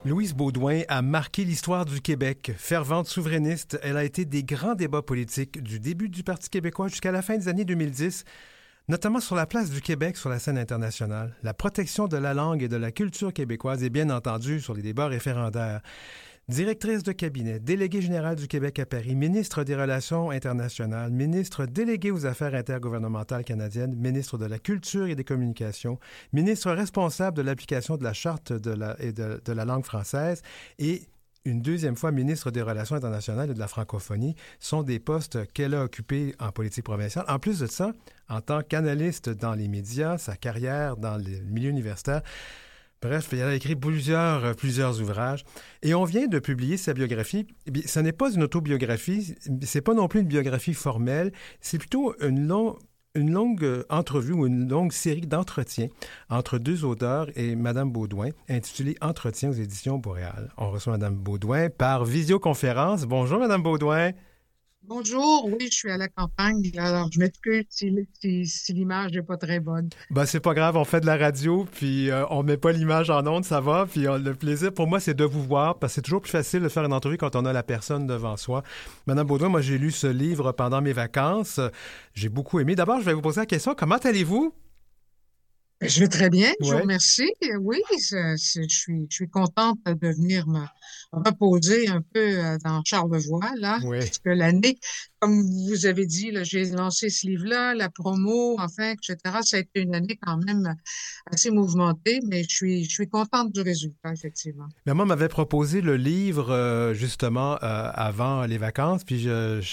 Louise Baudouin a marqué l'histoire du Québec. Fervente souverainiste, elle a été des grands débats politiques du début du Parti québécois jusqu'à la fin des années 2010, notamment sur la place du Québec sur la scène internationale, la protection de la langue et de la culture québécoise et bien entendu sur les débats référendaires. Directrice de cabinet, déléguée générale du Québec à Paris, ministre des Relations internationales, ministre déléguée aux affaires intergouvernementales canadiennes, ministre de la Culture et des Communications, ministre responsable de l'application de la Charte de la langue française et une deuxième fois ministre des Relations internationales et de la francophonie, sont des postes qu'elle a occupés en politique provinciale. En plus de ça, en tant qu'analyste dans les médias, sa carrière dans le milieu universitaire, bref, elle a écrit plusieurs ouvrages. Et on vient de publier sa biographie. Eh bien, ce n'est pas une autobiographie, c'est pas non plus une biographie formelle, c'est plutôt une longue entrevue ou une longue série d'entretiens entre deux auteurs et Mme Baudouin, intitulée Entretien aux éditions Boréal. On reçoit Mme Baudouin par visioconférence. Bonjour, Mme Baudouin. Bonjour, oui, je suis à la campagne, alors je m'excuse si l'image n'est pas très bonne. Ben, c'est pas grave, on fait de la radio, puis on met pas l'image en ondes, ça va, puis le plaisir pour moi, c'est de vous voir, parce que c'est toujours plus facile de faire une entrevue quand on a la personne devant soi. Madame Baudouin, moi, j'ai lu ce livre pendant mes vacances. J'ai beaucoup aimé. D'abord, je vais vous poser la question, comment allez-vous? Je vais très bien, je vous Ouais, remercie. Oui, je suis contente de venir me reposer un peu dans Charlevoix, là, ouais. parce que l'année, comme vous avez dit, là, j'ai lancé ce livre-là, la promo, enfin, etc. Ça a été une année quand même assez mouvementée, mais je suis contente du résultat, effectivement. Maman m'avait proposé le livre, justement, avant les vacances, puis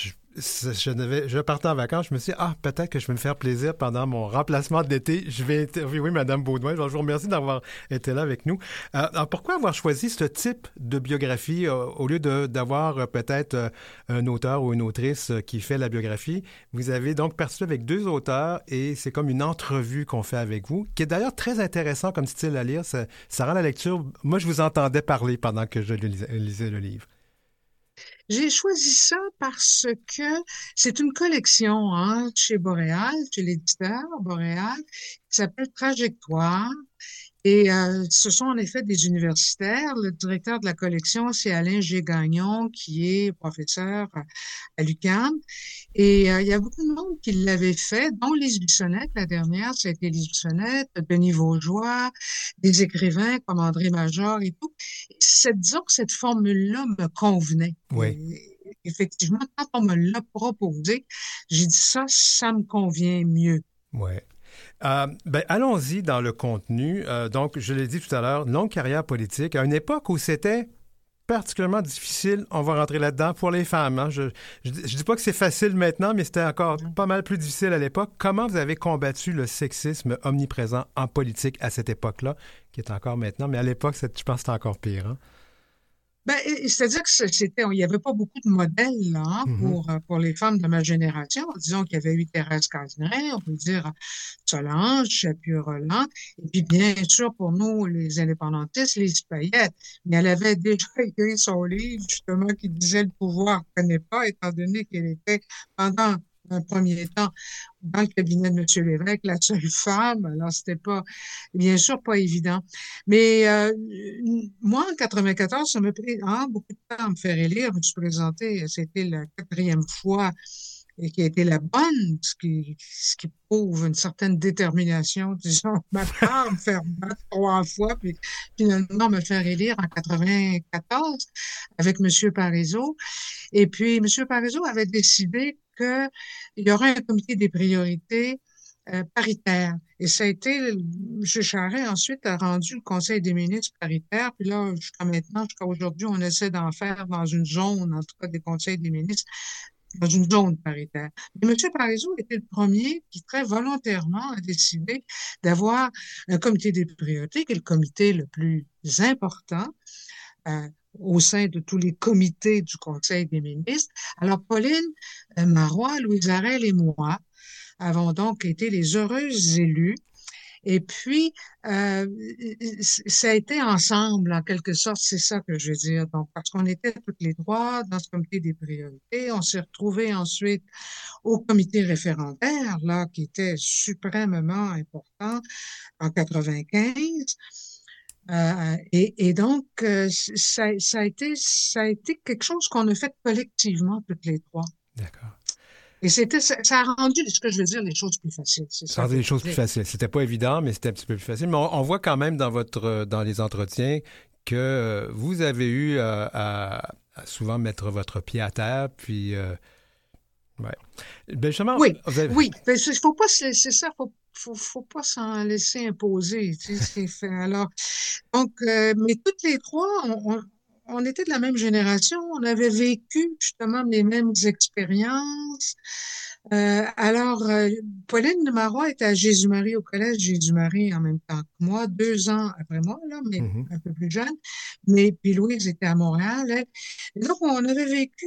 je partais en vacances, je me suis dit, ah, peut-être que je vais me faire plaisir pendant mon remplacement d'été. Je vais interviewer Mme Baudouin. Je vous remercie d'avoir été là avec nous. Alors, pourquoi avoir choisi ce type de biographie au lieu d'avoir peut-être un auteur ou une autrice qui fait la biographie? Vous avez donc participé avec deux auteurs et c'est comme une entrevue qu'on fait avec vous, qui est d'ailleurs très intéressant comme style à lire. Ça rend la lecture... Moi, je vous entendais parler pendant que je lisais le livre. J'ai choisi ça parce que c'est une collection hein, chez Boréal, chez l'éditeur Boréal, qui s'appelle Trajectoire. Et ce sont en effet des universitaires. Le directeur de la collection, c'est Alain G. Gagnon, qui est professeur à l'UQAM. Et il y a beaucoup de monde qui l'avait fait, dont Lise Bissonnette, la dernière, c'était Lise Bissonnette, Denis Vaugeois, des écrivains comme André Major et tout. Disons que cette formule-là me convenait. Oui. Et effectivement, quand on me l'a proposé, j'ai dit ça me convient mieux. Oui. Ben, allons-y dans le contenu. Donc, je l'ai dit tout à l'heure, longue carrière politique, à une époque où c'était particulièrement difficile, on va rentrer là-dedans, pour les femmes. Hein. Je dis pas que c'est facile maintenant, mais c'était encore pas mal plus difficile à l'époque. Comment vous avez combattu le sexisme omniprésent en politique à cette époque-là, qui est encore maintenant, mais à l'époque, je pense que c'était encore pire. Hein? Ben, c'est-à-dire que il n'y avait pas beaucoup de modèles là, hein, Mhm. pour les femmes de ma génération. Disons qu'il y avait eu Thérèse Casgrain, on peut dire Solange, Shapiro-Roland, et puis bien sûr pour nous, les indépendantistes, Lise Payette. Mais elle avait déjà écrit son livre, justement, qui disait le pouvoir ne connaît pas, étant donné qu'elle était pendant un premier temps dans le cabinet de M. Lévesque, la seule femme. Alors, c'était pas, bien sûr, pas évident. Mais moi, en 94, ça m'a pris beaucoup de temps à me faire élire. Je me suis présentée, c'était la quatrième fois et qui a été la bonne, ce qui prouve une certaine détermination, disons, de ma part, me faire battre trois fois, puis finalement me faire élire en 94 avec M. Parizeau. Et puis, M. Parizeau avait décidé qu'il y aurait un comité des priorités paritaire. Et ça a été, M. Charest ensuite a rendu le Conseil des ministres paritaire. Puis là, jusqu'à maintenant, jusqu'à aujourd'hui, on essaie d'en faire dans une zone, en tout cas des conseils des ministres, dans une zone paritaire. Mais M. Parizeau était le premier qui, très volontairement, a décidé d'avoir un comité des priorités, qui est le comité le plus important euh, au sein de tous les comités du Conseil des ministres. Alors, Pauline Marois, Louise Arel et moi, avons donc été les heureuses élues. Et puis, euh, ça a été ensemble, en quelque sorte, c'est ça que je veux dire. Donc, parce qu'on était toutes les trois dans ce comité des priorités, on s'est retrouvés ensuite au comité référendaire, là, qui était suprêmement important en 95. Et donc, ça a été quelque chose qu'on a fait collectivement, toutes les trois. D'accord. Et ça a rendu, ce que je veux dire, les choses plus faciles. C'est Ça ça rendait que les je veux choses plus dire. faciles. C'était pas évident, mais c'était un petit peu plus facile. Mais on voit quand même dans dans les entretiens que vous avez eu à souvent mettre votre pied à terre, puis ouais. Ben justement, Oui, vous avez... oui. Ben, faut pas c'est ça, faut pas s'en laisser imposer. Tu sais, c'est fait. Alors, donc, mais toutes les trois, on était de la même génération. On avait vécu justement les mêmes expériences. Alors, Pauline Marois était à Jésus-Marie, au collège Jésus-Marie en même temps que moi, 2 ans après moi, là, mais Mhm. un peu plus jeune. Mais puis Louise était à Montréal, elle. Et donc, on avait vécu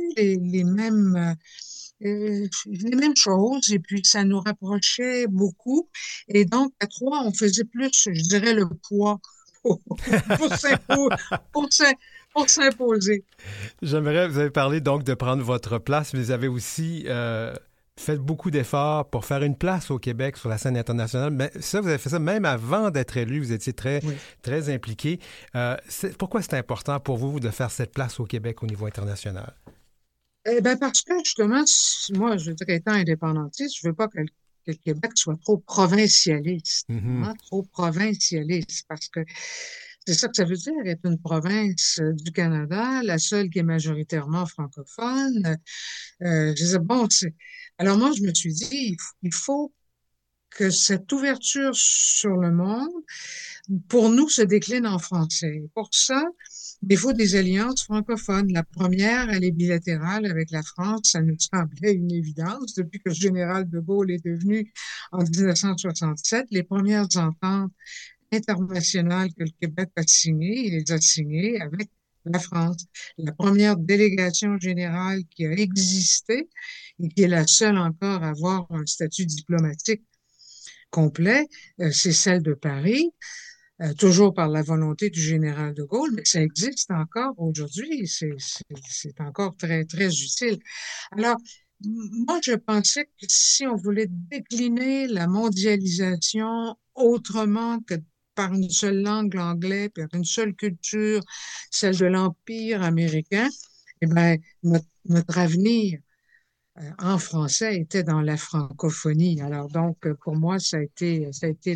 les mêmes choses, et puis ça nous rapprochait beaucoup. Et donc, à trois, on faisait plus, je dirais, le poids pour, pour s'impo- pour s'im- pour s'imposer. J'aimerais, vous avez parlé donc de prendre votre place, mais vous avez aussi fait beaucoup d'efforts pour faire une place au Québec sur la scène internationale. Mais ça, vous avez fait ça même avant d'être élu. Vous étiez Oui. très impliqué. Pourquoi c'est important pour vous de faire cette place au Québec au niveau international? Eh ben parce que justement, moi, je dirais, étant indépendantiste, je veux pas que le Québec soit trop provincialiste, Mhm. hein, trop provincialiste, parce que c'est ça que ça veut dire, être une province du Canada, la seule qui est majoritairement francophone. Je disais, bon, alors moi, je me suis dit, il faut que cette ouverture sur le monde, pour nous, se décline en français. Pour ça, il faut des alliances francophones. La première, elle est bilatérale avec la France. Ça nous semblait une évidence depuis que le général de Gaulle est devenu en 1967. Les premières ententes internationales que le Québec a signées, il les a signées avec la France. La première délégation générale qui a existé et qui est la seule encore à avoir un statut diplomatique complet, c'est celle de Paris, toujours par la volonté du général de Gaulle, mais ça existe encore aujourd'hui. C'est encore très, très utile. Alors, moi, je pensais que si on voulait décliner la mondialisation autrement que par une seule langue, l'anglais, par une seule culture, celle de l'Empire américain, eh bien, notre avenir en français était dans la francophonie. Alors donc, pour moi, ça a été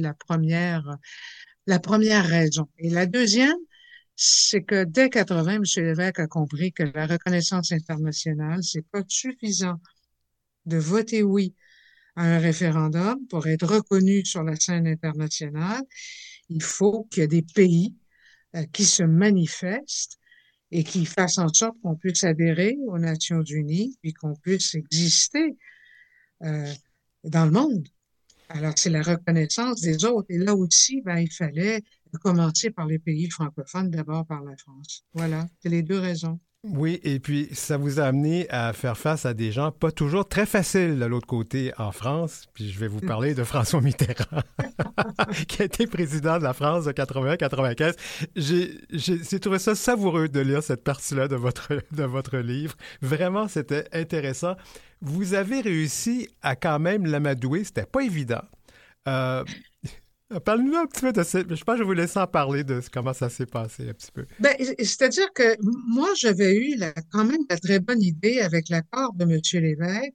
la première raison. Et la deuxième, c'est que dès 80, M. Lévesque a compris que la reconnaissance internationale, c'est pas suffisant de voter oui à un référendum pour être reconnu sur la scène internationale. Il faut qu'il y ait des pays qui se manifestent et qui fassent en sorte qu'on puisse adhérer aux Nations Unies puis qu'on puisse exister euh, dans le monde. Alors, c'est la reconnaissance des autres. Et là aussi, ben, il fallait commencer par les pays francophones, d'abord par la France. Voilà, c'est les deux raisons. Oui, et puis ça vous a amené à faire face à des gens pas toujours très faciles de l'autre côté en France. Puis je vais vous parler de François Mitterrand, qui a été président de la France de 80-95. J'ai trouvé ça savoureux de lire cette partie-là de votre livre. Vraiment, c'était intéressant. Vous avez réussi à quand même l'amadouer. C'était pas évident. Euh, Parlez-nous un petit peu de ça. Je pense que je vais vous laisser en parler de comment ça s'est passé un petit peu. Ben, c'est-à-dire que moi, j'avais eu quand même la très bonne idée avec l'accord de M. Lévesque.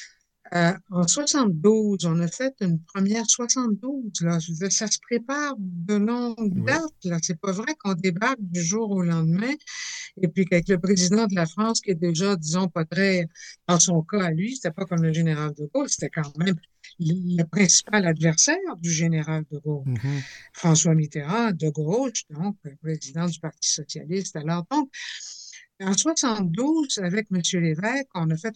En 72, on a fait une première 72, là. Je veux dire, ça se prépare de longue Oui. date, là. C'est pas vrai qu'on débarque du jour au lendemain. Et puis qu'avec le président de la France, qui est déjà, disons, pas très, dans son cas à lui, c'était pas comme le général de Gaulle, c'était quand même le principal adversaire du général de Gaulle. Mhm. François Mitterrand, de gauche, donc, président du Parti socialiste. Alors, donc, en 72, avec M. Lévesque, on a fait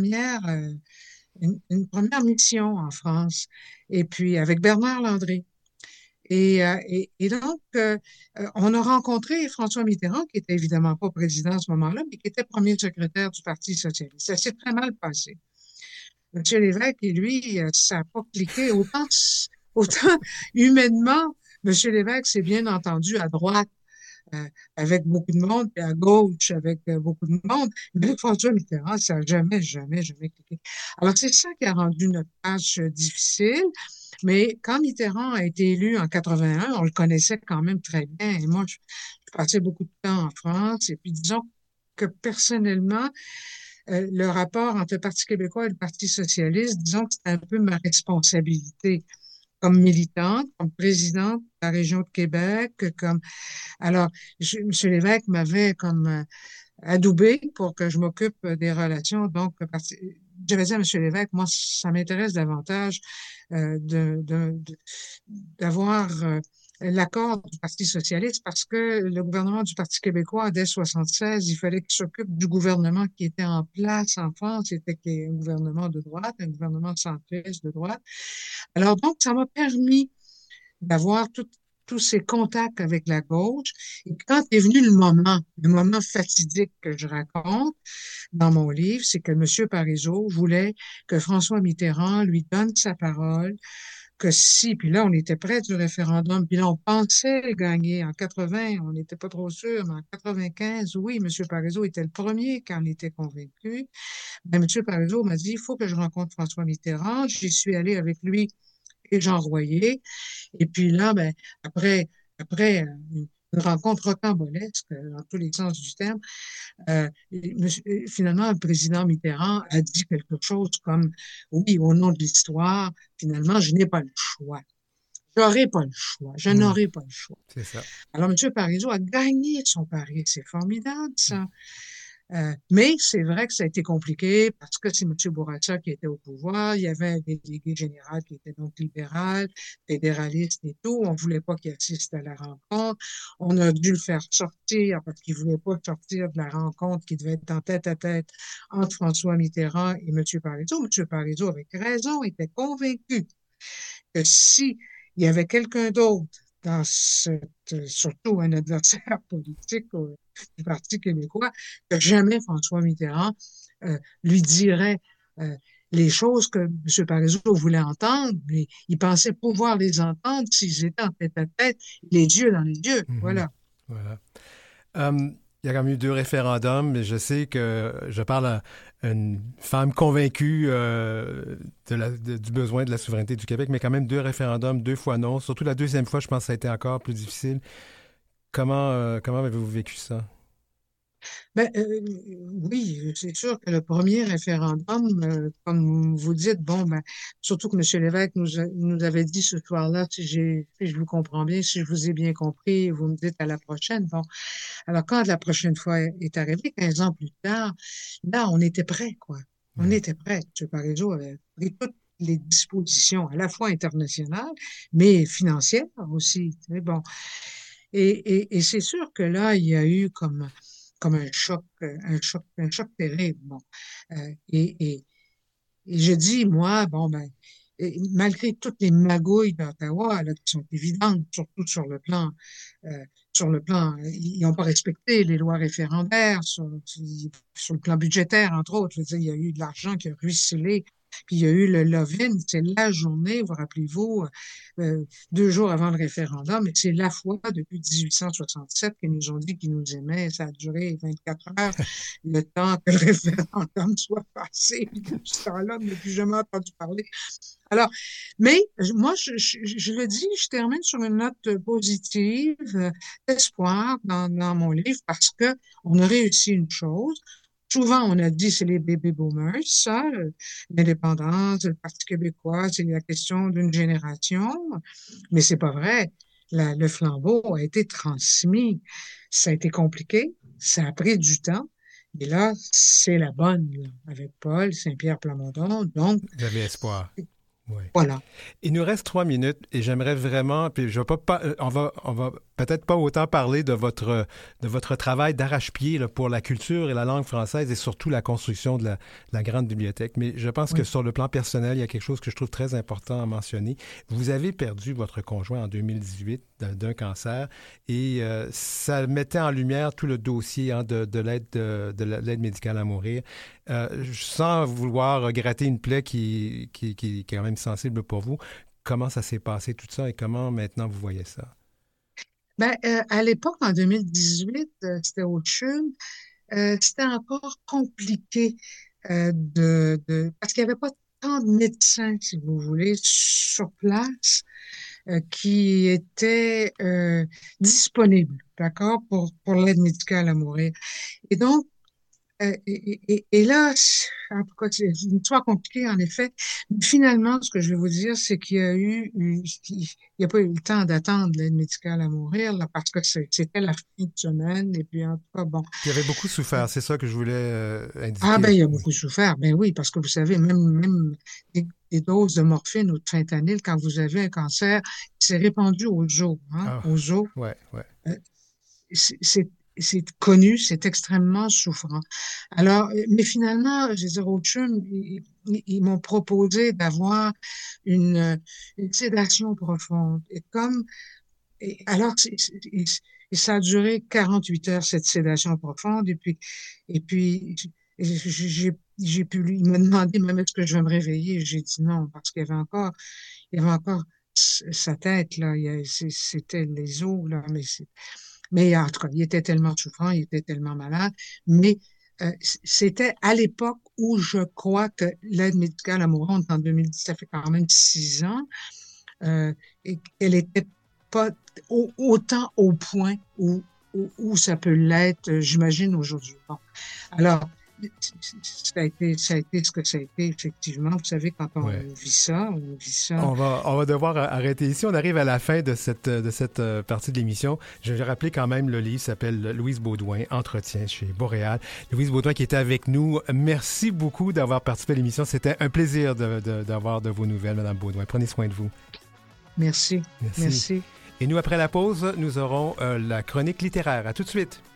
une première mission en France, et puis avec Bernard Landry. Et donc, on a rencontré François Mitterrand, qui était évidemment pas président à ce moment-là, mais qui était premier secrétaire du Parti socialiste. Ça s'est très mal passé. M. Lévesque, et lui, ça n'a pas cliqué autant humainement. M. Lévesque s'est bien entendu à droite avec beaucoup de monde, puis à gauche avec beaucoup de monde. Mais François Mitterrand, ça n'a jamais, jamais, jamais cliqué. Alors, c'est ça qui a rendu notre tâche difficile. Mais quand Mitterrand a été élu en 81, on le connaissait quand même très bien. Et moi, je passais beaucoup de temps en France. Et puis, disons que personnellement, le rapport entre le Parti québécois et le Parti socialiste, disons que c'était un peu ma responsabilité comme militante, comme présidente de la région de Québec, comme alors M. Lévesque m'avait comme adoubé pour que je m'occupe des relations. Donc, j'avais dit à M. Lévesque, moi, ça m'intéresse davantage d'avoir l'accord du Parti socialiste parce que le gouvernement du Parti québécois, dès 76, il fallait qu'il s'occupe du gouvernement qui était en place en France. C'était un gouvernement de droite, un gouvernement centriste de droite. Alors donc, ça m'a permis d'avoir tous ces contacts avec la gauche. Et quand est venu le moment fatidique que je raconte dans mon livre, c'est que M. Parizeau voulait que François Mitterrand lui donne sa parole, que si, puis là, on était près du référendum, puis là, on pensait gagner en 80, on n'était pas trop sûr, mais en 95, oui, M. Parizeau était le premier qui en était convaincu. Ben, M. Parizeau m'a dit, il faut que je rencontre François Mitterrand. J'y suis allée avec lui et Jean Royer. Et puis là, ben, après une rencontre rocambolesque, dans tous les sens du terme, finalement, le président Mitterrand a dit quelque chose comme, oui, au nom de l'histoire, finalement, je n'ai pas le choix. J'aurai pas le choix. Je n'aurai pas le choix. C'est ça. Alors, M. Parizeau a gagné son pari. C'est formidable, ça. Mais c'est vrai que ça a été compliqué parce que c'est M. Bourassa qui était au pouvoir. Il y avait un délégué général qui était donc libéral, fédéraliste et tout. On voulait pas qu'il assiste à la rencontre. On a dû le faire sortir parce qu'il voulait pas sortir de la rencontre qui devait être en tête à tête entre François Mitterrand et M. Parizeau. M. Parizeau, avec raison, était convaincu que si il y avait quelqu'un d'autre dans surtout un adversaire politique du Parti québécois, que jamais François Mitterrand lui dirait les choses que M. Parizeau voulait entendre, mais il pensait pouvoir les entendre s'ils étaient en tête à tête, les yeux dans les yeux. Voilà. Voilà. Il y a quand même eu 2 référendums, mais je sais que je parle à une femme convaincue du besoin de la souveraineté du Québec, mais quand même 2 référendums, 2 fois non. Surtout la deuxième fois, je pense que ça a été encore plus difficile. Comment avez-vous vécu ça? Ben, oui, c'est sûr que le premier référendum, comme vous dites, bon, ben, surtout que M. Lévesque nous avait dit ce soir-là, si je vous comprends bien, si je vous ai bien compris, vous me dites à la prochaine. Bon, alors quand la prochaine fois est arrivée, 15 ans plus tard, là, on était prêts, quoi. On était prêts. M. Parizeau avait pris toutes les dispositions, à la fois internationales, mais financières aussi. Tu sais, bon. Et c'est sûr que là, il y a eu comme un choc terrible. Bon. Euh, et, et, et je dis, moi, bon, ben, malgré toutes les magouilles d'Ottawa, là, qui sont évidentes, surtout sur le plan, ils n'ont pas respecté les lois référendaires, sur le plan budgétaire, entre autres. Je veux dire, il y a eu de l'argent qui a ruisselé. Puis il y a eu le Love-in, c'est la journée, vous rappelez-vous, 2 jours avant le référendum, et c'est la fois depuis 1867 qu'ils nous ont dit qu'ils nous aimaient. Ça a duré 24 heures, le temps que le référendum soit passé. Depuis ce temps-là, je n'ai plus jamais entendu parler. Alors, mais moi, je le dis, je termine sur une note positive, d'espoir dans mon livre, parce que on a réussi une chose. Souvent, on a dit c'est les baby boomers, ça, l'indépendance, le Parti québécois, c'est la question d'une génération, mais c'est pas vrai. Le flambeau a été transmis. Ça a été compliqué, ça a pris du temps. Et là, c'est la bonne, là, avec Paul Saint-Pierre Plamondon. Donc, Vous avez espoir. Oui. voilà. Il nous reste 3 minutes et j'aimerais vraiment, puis je vais pas, on va peut-être pas autant parler de votre travail d'arrache-pied là, pour la culture et la langue française et surtout la construction de la grande bibliothèque. Mais je pense que Oui. sur le plan personnel, il y a quelque chose que je trouve très important à mentionner. Vous avez perdu votre conjoint en 2018 d'un cancer et ça mettait en lumière tout le dossier de l'aide médicale à mourir. Sans vouloir gratter une plaie qui est quand même sensible pour vous, comment ça s'est passé tout ça et comment maintenant vous voyez ça? À l'époque, en 2018, c'était autre chose. C'était encore compliqué parce qu'il n'y avait pas tant de médecins, si vous voulez, sur place qui étaient disponibles, d'accord, pour l'aide médicale à mourir. Et donc, et là, en tout cas, c'est une histoire compliquée, en effet. Mais finalement, ce que je vais vous dire, c'est il n'y a pas eu le temps d'attendre l'aide médicale à mourir, là, parce que c'était la fin de semaine. Et puis, en tout cas, bon. Qui avait beaucoup Euh, souffert, c'est ça que je voulais Ah, indiquer. il y a Oui. beaucoup souffert. Ben oui, parce que vous savez, même des doses de morphine ou de fentanyl, quand vous avez un cancer, c'est répandu aux os, hein, Ah, aux os. ouais, ouais. Euh, c'est c'est- c'est connu, c'est extrêmement souffrant. Alors, mais finalement, je veux dire, Auchum, ils m'ont proposé d'avoir une, une sédation profonde. Alors, et ça a duré 48 heures, cette sédation profonde. Et puis, j'ai pu lui, il m'a demandé même est-ce que je vais me réveiller. J'ai dit non, parce qu'il y avait encore sa tête, là. C'était les os, là. Mais en tout cas, il était tellement souffrant, il était tellement malade. Mais c'était à l'époque où je crois que l'aide médicale à mourir en 2010, ça fait quand même 6 ans, et qu'elle n'était pas autant au point où ça peut l'être, j'imagine, aujourd'hui. Bon. Alors, ça a été ce que ça a été, effectivement. Vous savez, quand Ouais. on vit ça. On va devoir arrêter ici. On arrive à la fin de cette partie de l'émission. Je vais rappeler quand même, le livre s'appelle Louise Baudouin, Entretien chez Boréal. Louise Baudouin qui était avec nous. Merci beaucoup d'avoir participé à l'émission. C'était un plaisir d'avoir de vos nouvelles, Madame Baudouin. Prenez soin de vous. Merci, Merci. merci. Et nous, après la pause, nous aurons la chronique littéraire. À tout de suite.